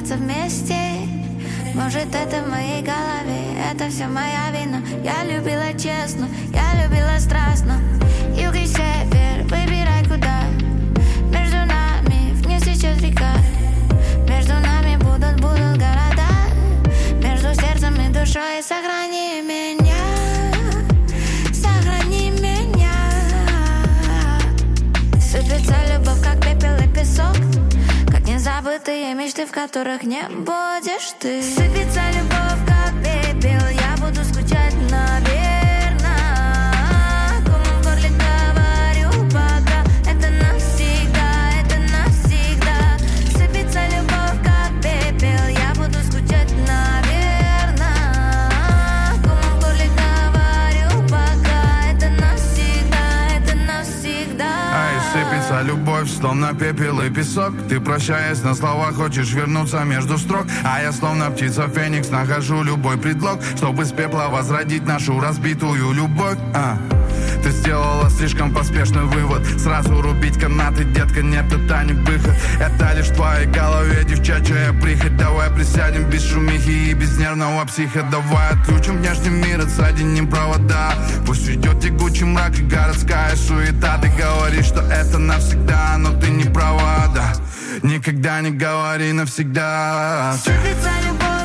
остаться вместе. Может, это в моей голове, это все моя вина. Я любила честно, я любила страстно. Юг и север, выбирай куда. Между нами вне сейчас река. Между нами будут города. Между сердцем и душой сохрани меня. Сохрани меня. Сыпется любовь, как пепел и песок. Как незабытые мечты, в которых не будешь ты. Сыпется любовь, как пепел. Я буду скучать, наверно. Кому в горле говорю пока. Это навсегда, это навсегда. Сыпется любовь, как пепел. Я буду скучать, наверно. Кому в горле говорю пока. Это навсегда, это навсегда. Ай, сыпется любовь, словно пепел и песок. Ты, прощаясь на слова, хочешь вернуться между строк. А я, словно птица Феникс, нахожу любой предлог, чтобы с пепла возродить нашу разбитую любовь. Ты сделала слишком поспешный вывод. Сразу рубить канаты, детка, нет, это не выход. Это лишь в твоей голове девчачья прихоть. Давай присядем без шумихи и без нервного психа. Давай отключим внешний мир, отсоединим провода. Пусть уйдет тягучий мрак и городская суета. Ты говоришь, что это навсегда, но ты не права, да. Никогда не говори навсегда. Сыпется любовь,